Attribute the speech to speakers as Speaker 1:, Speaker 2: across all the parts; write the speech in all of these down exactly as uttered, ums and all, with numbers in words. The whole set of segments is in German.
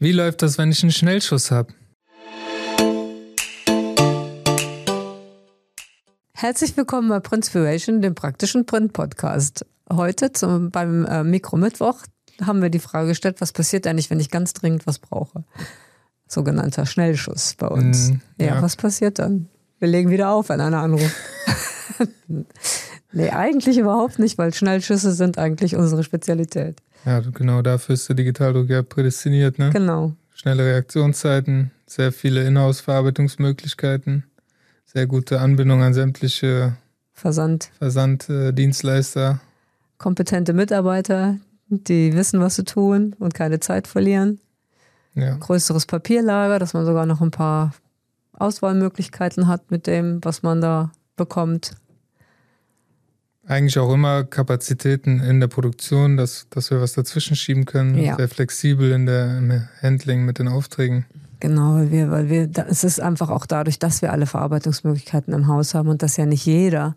Speaker 1: Wie läuft das, wenn ich einen Schnellschuss habe?
Speaker 2: Herzlich willkommen bei Printspiration, dem praktischen Print-Podcast. Heute zum, beim äh, Mikro-Mittwoch haben wir die Frage gestellt, was passiert eigentlich, wenn ich ganz dringend was brauche? Sogenannter Schnellschuss bei uns. Mm, ja. ja, was passiert dann? Wir legen wieder auf, wenn einer anruft. Nee, eigentlich überhaupt nicht, weil Schnellschüsse sind eigentlich unsere Spezialität.
Speaker 1: Ja, genau, dafür ist der Digitaldruck ja prädestiniert, ne?
Speaker 2: Genau.
Speaker 1: Schnelle Reaktionszeiten, sehr viele Inhouse-Verarbeitungsmöglichkeiten, sehr gute Anbindung an sämtliche
Speaker 2: Versand.
Speaker 1: Versanddienstleister.
Speaker 2: Kompetente Mitarbeiter, die wissen, was sie tun und keine Zeit verlieren.
Speaker 1: Ja.
Speaker 2: Größeres Papierlager, dass man sogar noch ein paar Auswahlmöglichkeiten hat mit dem, was man da bekommt.
Speaker 1: Eigentlich auch immer Kapazitäten in der Produktion, dass, dass wir was dazwischen schieben können.
Speaker 2: Ja.
Speaker 1: Sehr flexibel in der, im Handling mit den Aufträgen.
Speaker 2: Genau, weil wir, weil wir, es ist einfach auch dadurch, dass wir alle Verarbeitungsmöglichkeiten im Haus haben und dass ja nicht jeder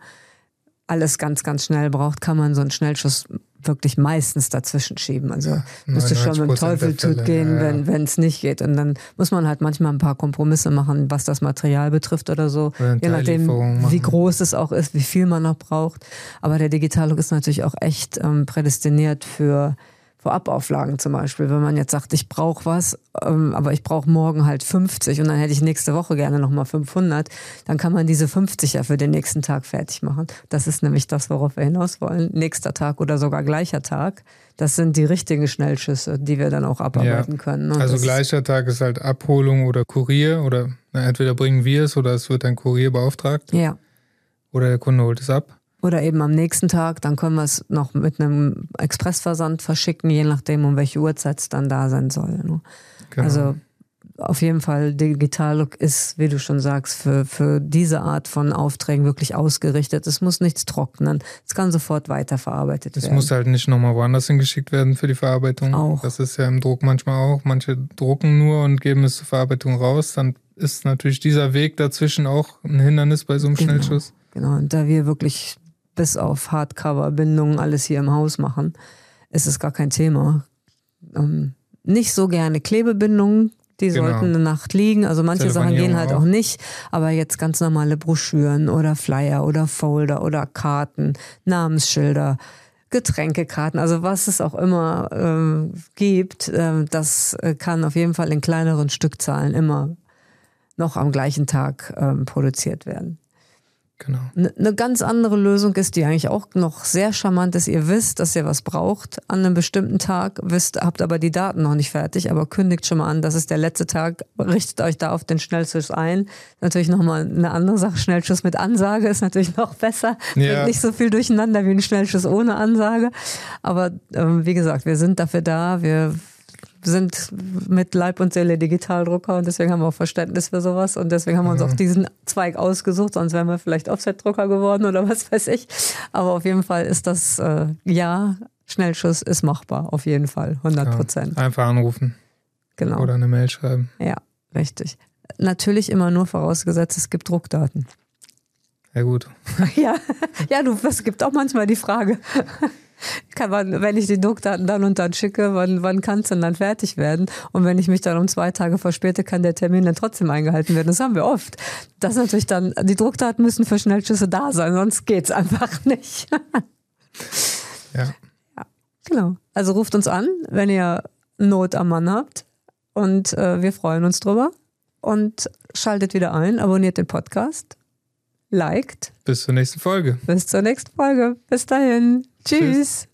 Speaker 2: alles ganz, ganz schnell braucht, kann man so einen Schnellschuss wirklich meistens dazwischen schieben. Also ja, müsste schon mit dem Teufel tut gehen, ja, ja. wenn es nicht geht. Und dann muss man halt manchmal ein paar Kompromisse machen, was das Material betrifft oder so.
Speaker 1: Oder
Speaker 2: je nachdem,
Speaker 1: machen.
Speaker 2: wie groß es auch ist, wie viel man noch braucht. Aber der Digitaldruck ist natürlich auch echt ähm, prädestiniert für Vorabauflagen zum Beispiel. Wenn man jetzt sagt, ich brauche was, ähm, aber ich brauche morgen halt fünfzig und dann hätte ich nächste Woche gerne nochmal fünfhundert, dann kann man diese fünfzig ja für den nächsten Tag fertig machen. Das ist nämlich das, worauf wir hinaus wollen. Nächster Tag oder sogar gleicher Tag. Das sind die richtigen Schnellschüsse, die wir dann auch abarbeiten
Speaker 1: ja.
Speaker 2: können. Und
Speaker 1: also gleicher Tag ist halt Abholung oder Kurier oder na, entweder bringen wir es oder es wird ein Kurier beauftragt.
Speaker 2: Ja.
Speaker 1: Oder der Kunde holt es ab.
Speaker 2: Oder eben am nächsten Tag, dann können wir es noch mit einem Expressversand verschicken, je nachdem, um welche Uhrzeit es dann da sein soll. Ne?
Speaker 1: Genau.
Speaker 2: Also auf jeden Fall, Digitaldruck ist, wie du schon sagst, für, für diese Art von Aufträgen wirklich ausgerichtet. Es muss nichts trocknen. Es kann sofort weiterverarbeitet
Speaker 1: es
Speaker 2: werden.
Speaker 1: Es muss halt nicht nochmal woanders hingeschickt werden für die Verarbeitung.
Speaker 2: Auch.
Speaker 1: Das ist ja im Druck manchmal auch. Manche drucken nur und geben es zur Verarbeitung raus. Dann ist natürlich dieser Weg dazwischen auch ein Hindernis bei so einem
Speaker 2: Genau.
Speaker 1: Schnellschuss.
Speaker 2: Genau, und da wir wirklich bis auf Hardcover-Bindungen alles hier im Haus machen, ist es gar kein Thema. Ähm, nicht so gerne Klebebindungen, die
Speaker 1: genau.
Speaker 2: sollten eine Nacht liegen. Also manche Sachen gehen halt auch. auch nicht, aber jetzt ganz normale Broschüren oder Flyer oder Folder oder Karten, Namensschilder, Getränkekarten, also was es auch immer äh, gibt, äh, das kann auf jeden Fall in kleineren Stückzahlen immer noch am gleichen Tag äh, produziert werden.
Speaker 1: Genau.
Speaker 2: Eine ganz andere Lösung ist, die eigentlich auch noch sehr charmant ist. Ihr wisst, dass ihr was braucht an einem bestimmten Tag, wisst, habt aber die Daten noch nicht fertig, aber kündigt schon mal an, das ist der letzte Tag, richtet euch da auf den Schnellschuss ein. Natürlich nochmal eine andere Sache, Schnellschuss mit Ansage ist natürlich noch besser,
Speaker 1: ja.
Speaker 2: Bringt nicht so viel durcheinander wie ein Schnellschuss ohne Ansage. Aber ähm, wie gesagt, wir sind dafür da, wir sind mit Leib und Seele Digitaldrucker und deswegen haben wir auch Verständnis für sowas und deswegen haben wir uns auch diesen Zweig ausgesucht, sonst wären wir vielleicht Offset-Drucker geworden oder was weiß ich. Aber auf jeden Fall ist das, äh, ja, Schnellschuss ist machbar, auf jeden Fall, hundert Prozent.
Speaker 1: Ja, einfach anrufen.
Speaker 2: Genau.
Speaker 1: Oder eine Mail schreiben.
Speaker 2: Ja, richtig. Natürlich immer nur vorausgesetzt, es gibt Druckdaten.
Speaker 1: Ja gut.
Speaker 2: ja, ja, du, es gibt auch manchmal die Frage, kann man, wenn ich die Druckdaten dann und dann schicke, wann, wann kann es denn dann fertig werden? Und wenn ich mich dann um zwei Tage verspäte, kann der Termin dann trotzdem eingehalten werden. Das haben wir oft. Das ist natürlich dann, die Druckdaten müssen für Schnellschüsse da sein, sonst geht's einfach nicht.
Speaker 1: ja.
Speaker 2: ja. Genau. Also ruft uns an, wenn ihr Not am Mann habt. Und äh, wir freuen uns drüber. Und schaltet wieder ein, abonniert den Podcast, liked.
Speaker 1: Bis zur nächsten Folge.
Speaker 2: Bis zur nächsten Folge. Bis dahin. Tschüss. Tschüss.